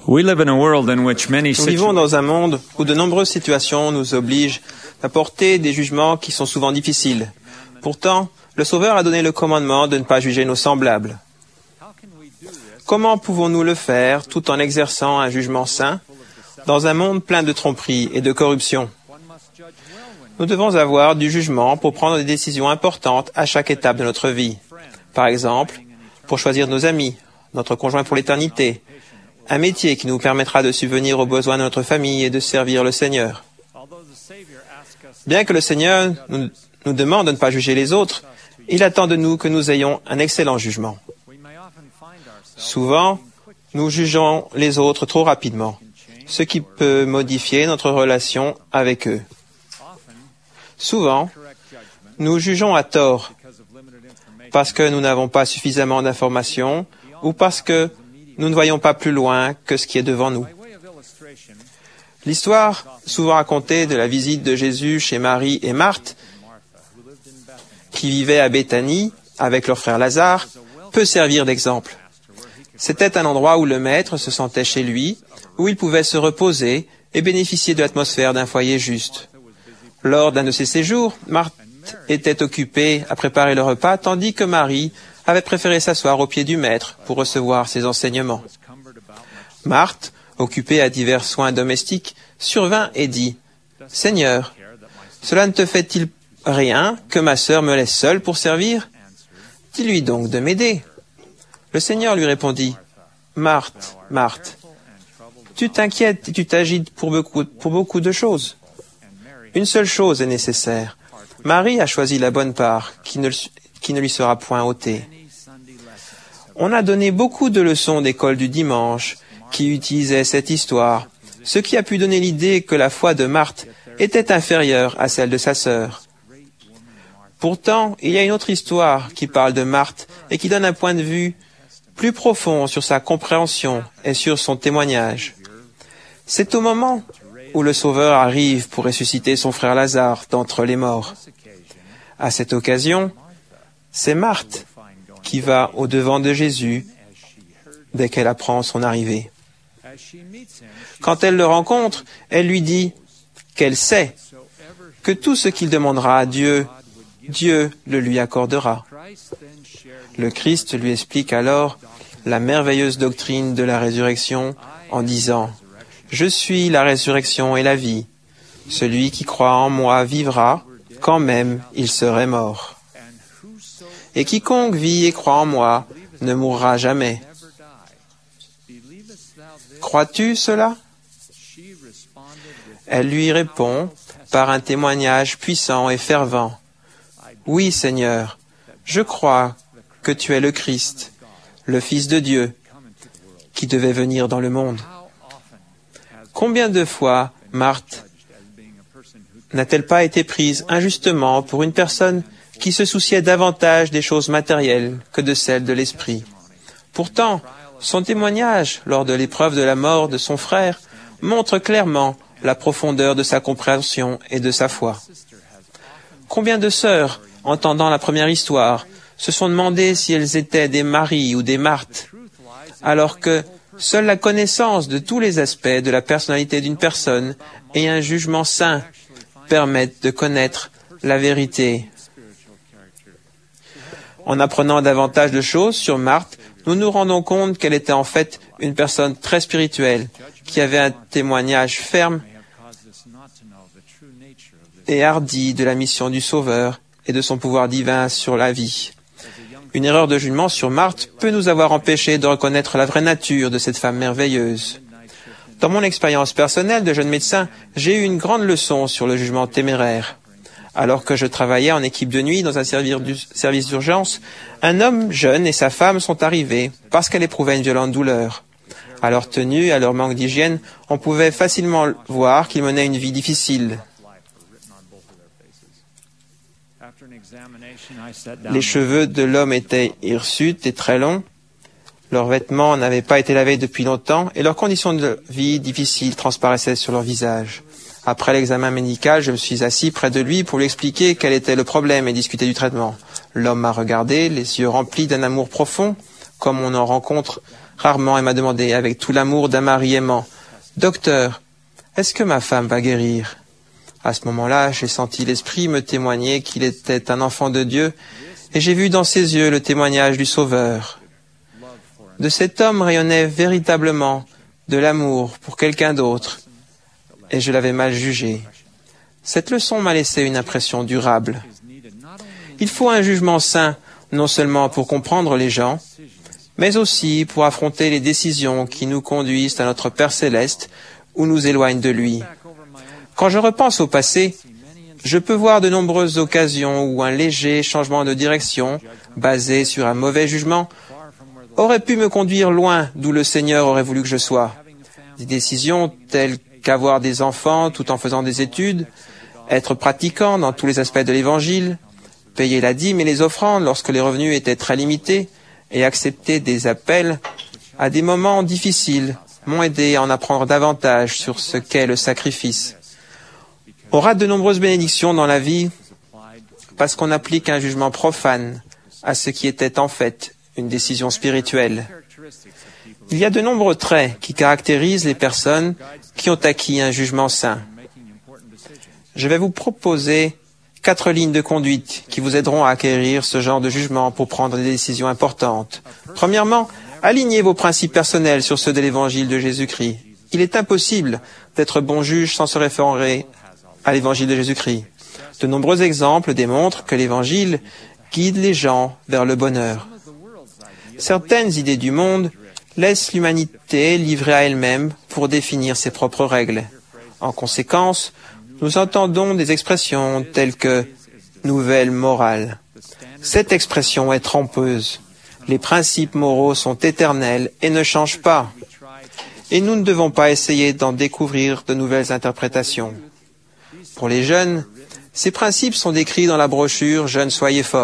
We live in a world in which many Nous vivons dans un monde où de nombreuses situations nous obligent à porter des jugements qui sont souvent difficiles. Pourtant, le Sauveur a donné le commandement de ne pas juger nos semblables. Comment pouvons-nous le faire tout en exerçant un jugement sain dans un monde plein de tromperies et de corruption? Nous devons avoir du jugement pour prendre des décisions importantes à chaque étape de notre vie. Par exemple, pour choisir nos amis, notre conjoint pour l'éternité, un métier qui nous permettra de subvenir aux besoins de notre famille et de servir le Seigneur. Bien que le Seigneur nous demande de ne pas juger les autres, il attend de nous que nous ayons un excellent jugement. Souvent, nous jugeons les autres trop rapidement, ce qui peut modifier notre relation avec eux. Souvent, nous jugeons à tort parce que nous n'avons pas suffisamment d'informations ou parce que nous ne voyons pas plus loin que ce qui est devant nous. L'histoire, souvent racontée de la visite de Jésus chez Marie et Marthe, qui vivaient à Béthanie avec leur frère Lazare, peut servir d'exemple. C'était un endroit où le Maître se sentait chez lui, où il pouvait se reposer et bénéficier de l'atmosphère d'un foyer juste. Lors d'un de ces séjours, Marthe était occupée à préparer le repas, tandis que Marie avait préféré s'asseoir au pied du Maître pour recevoir ses enseignements. Marthe, occupée à divers soins domestiques, survint et dit « Seigneur, cela ne te fait-il rien que ma sœur me laisse seule pour servir? Dis-lui donc de m'aider. » Le Seigneur lui répondit « Marthe, Marthe, tu t'inquiètes et tu t'agites pour beaucoup de choses. Une seule chose est nécessaire. Marie a choisi la bonne part qui ne lui sera point ôtée. » On a donné beaucoup de leçons d'école du dimanche qui utilisaient cette histoire, ce qui a pu donner l'idée que la foi de Marthe était inférieure à celle de sa sœur. Pourtant, il y a une autre histoire qui parle de Marthe et qui donne un point de vue plus profond sur sa compréhension et sur son témoignage. C'est au moment où le Sauveur arrive pour ressusciter son frère Lazare d'entre les morts. À cette occasion, c'est Marthe qui va au-devant de Jésus dès qu'elle apprend son arrivée. Quand elle le rencontre, elle lui dit qu'elle sait que tout ce qu'il demandera à Dieu, Dieu le lui accordera. Le Christ lui explique alors la merveilleuse doctrine de la résurrection en disant « Je suis la résurrection et la vie. Celui qui croit en moi vivra, quand même il serait mort. Et quiconque vit et croit en moi ne mourra jamais. » Crois-tu cela? Elle lui répond par un témoignage puissant et fervent. « Oui, Seigneur, je crois que tu es le Christ, le Fils de Dieu, qui devait venir dans le monde. » Combien de fois Marthe n'a-t-elle pas été prise injustement pour une personne qui se souciait davantage des choses matérielles que de celles de l'esprit? Pourtant, son témoignage lors de l'épreuve de la mort de son frère montre clairement la profondeur de sa compréhension et de sa foi. Combien de sœurs, entendant la première histoire, se sont demandé si elles étaient des Marie ou des Marthe, alors que seule la connaissance de tous les aspects de la personnalité d'une personne et un jugement sain permettent de connaître la vérité. En apprenant davantage de choses sur Marthe, nous nous rendons compte qu'elle était en fait une personne très spirituelle, qui avait un témoignage ferme et hardi de la mission du Sauveur et de son pouvoir divin sur la vie. Une erreur de jugement sur Marthe peut nous avoir empêchés de reconnaître la vraie nature de cette femme merveilleuse. Dans mon expérience personnelle de jeune médecin, j'ai eu une grande leçon sur le jugement téméraire. Alors que je travaillais en équipe de nuit dans un service d'urgence, un homme jeune et sa femme sont arrivés parce qu'elle éprouvait une violente douleur. À leur tenue et à leur manque d'hygiène, on pouvait facilement voir qu'ils menaient une vie difficile. Les cheveux de l'homme étaient hirsutes et très longs. Leurs vêtements n'avaient pas été lavés depuis longtemps et leurs conditions de vie difficiles transparaissaient sur leur visage. Après l'examen médical, je me suis assis près de lui pour lui expliquer quel était le problème et discuter du traitement. L'homme m'a regardé, les yeux remplis d'un amour profond, comme on en rencontre rarement, et m'a demandé, avec tout l'amour d'un mari aimant, « Docteur, est-ce que ma femme va guérir ?» À ce moment-là, j'ai senti l'Esprit me témoigner qu'il était un enfant de Dieu, et j'ai vu dans ses yeux le témoignage du Sauveur. De cet homme rayonnait véritablement de l'amour pour quelqu'un d'autre, et je l'avais mal jugé. Cette leçon m'a laissé une impression durable. Il faut un jugement sain, non seulement pour comprendre les gens, mais aussi pour affronter les décisions qui nous conduisent à notre Père céleste ou nous éloignent de lui. Quand je repense au passé, je peux voir de nombreuses occasions où un léger changement de direction, basé sur un mauvais jugement, aurait pu me conduire loin d'où le Seigneur aurait voulu que je sois. Des décisions telles qu'avoir des enfants tout en faisant des études, être pratiquant dans tous les aspects de l'Évangile, payer la dîme et les offrandes lorsque les revenus étaient très limités, et accepter des appels à des moments difficiles m'ont aidé à en apprendre davantage sur ce qu'est le sacrifice. On rate de nombreuses bénédictions dans la vie parce qu'on applique un jugement profane à ce qui était en fait une décision spirituelle. Il y a de nombreux traits qui caractérisent les personnes qui ont acquis un jugement sain. Je vais vous proposer 4 lignes de conduite qui vous aideront à acquérir ce genre de jugement pour prendre des décisions importantes. Premièrement, alignez vos principes personnels sur ceux de l'Évangile de Jésus-Christ. Il est impossible d'être bon juge sans se référer à l'Évangile de Jésus-Christ. De nombreux exemples démontrent que l'Évangile guide les gens vers le bonheur. Certaines idées du monde laissent l'humanité livrée à elle-même pour définir ses propres règles. En conséquence, nous entendons des expressions telles que « nouvelle morale ». Cette expression est trompeuse. Les principes moraux sont éternels et ne changent pas. Et nous ne devons pas essayer d'en découvrir de nouvelles interprétations. Pour les jeunes, ces principes sont décrits dans la brochure « Jeunes, soyez forts ».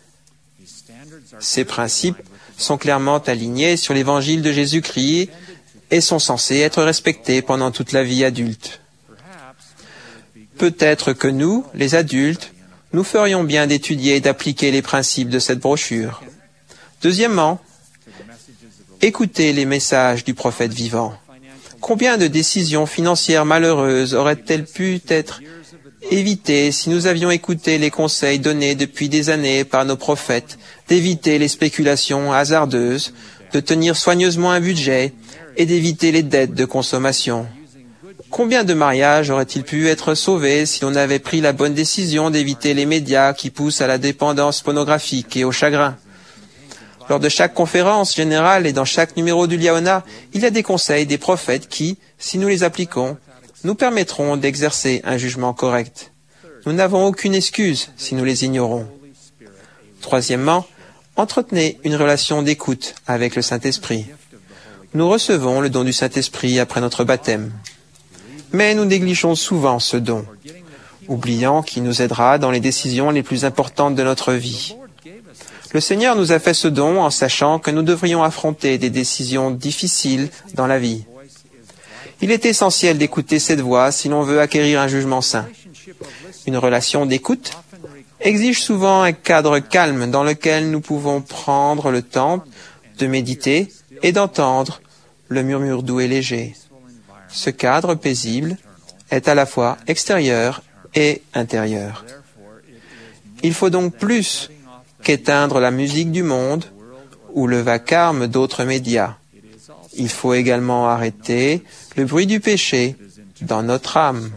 Ces principes sont clairement alignés sur l'Évangile de Jésus-Christ et sont censés être respectés pendant toute la vie adulte. Peut-être que nous, les adultes, nous ferions bien d'étudier et d'appliquer les principes de cette brochure. Deuxièmement, écoutez les messages du prophète vivant. Combien de décisions financières malheureuses auraient-elles pu être évitées si nous avions écouté les conseils donnés depuis des années par nos prophètes, d'éviter les spéculations hasardeuses, de tenir soigneusement un budget et d'éviter les dettes de consommation? Combien de mariages auraient-ils pu être sauvés si l'on avait pris la bonne décision d'éviter les médias qui poussent à la dépendance pornographique et au chagrin? Lors de chaque conférence générale et dans chaque numéro du Liaona, il y a des conseils des prophètes qui, si nous les appliquons, nous permettront d'exercer un jugement correct. Nous n'avons aucune excuse si nous les ignorons. Troisièmement, entretenez une relation d'écoute avec le Saint-Esprit. Nous recevons le don du Saint-Esprit après notre baptême. Mais nous négligeons souvent ce don, oubliant qu'il nous aidera dans les décisions les plus importantes de notre vie. Le Seigneur nous a fait ce don en sachant que nous devrions affronter des décisions difficiles dans la vie. Il est essentiel d'écouter cette voix si l'on veut acquérir un jugement sain. Une relation d'écoute exige souvent un cadre calme dans lequel nous pouvons prendre le temps de méditer et d'entendre le murmure doux et léger. Ce cadre paisible est à la fois extérieur et intérieur. Il faut donc plus qu'éteindre la musique du monde ou le vacarme d'autres médias. Il faut également arrêter le bruit du péché dans notre âme.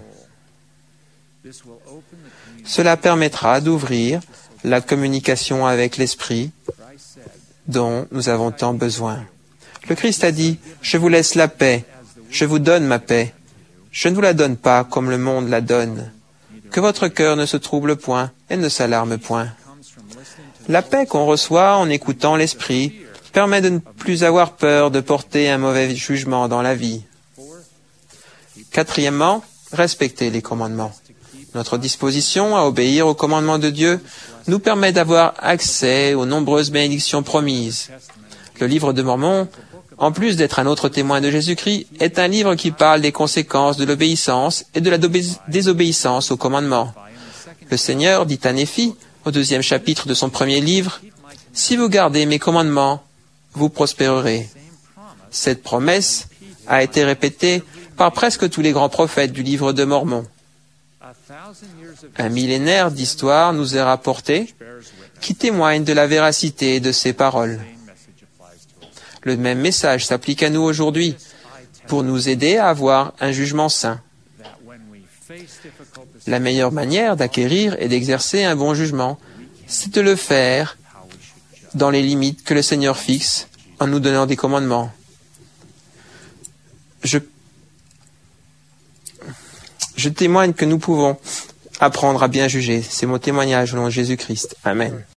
Cela permettra d'ouvrir la communication avec l'Esprit dont nous avons tant besoin. Le Christ a dit « Je vous laisse la paix, je vous donne ma paix. Je ne vous la donne pas comme le monde la donne. Que votre cœur ne se trouble point et ne s'alarme point. » La paix qu'on reçoit en écoutant l'Esprit permet de ne plus avoir peur de porter un mauvais jugement dans la vie. Quatrièmement, respecter les commandements. Notre disposition à obéir aux commandements de Dieu nous permet d'avoir accès aux nombreuses bénédictions promises. Le livre de Mormon, en plus d'être un autre témoin de Jésus-Christ, est un livre qui parle des conséquences de l'obéissance et de la désobéissance aux commandements. Le Seigneur dit à Néphi, au 2e chapitre de son premier livre, « Si vous gardez mes commandements, vous prospérerez. Cette promesse a été répétée par presque tous les grands prophètes du livre de Mormon. Un millénaire d'histoire nous est rapporté qui témoigne de la véracité de ces paroles. Le même message s'applique à nous aujourd'hui pour nous aider à avoir un jugement saint. La meilleure manière d'acquérir et d'exercer un bon jugement, c'est de le faire dans les limites que le Seigneur fixe en nous donnant des commandements. Je témoigne que nous pouvons apprendre à bien juger. C'est mon témoignage au nom de Jésus-Christ. Amen.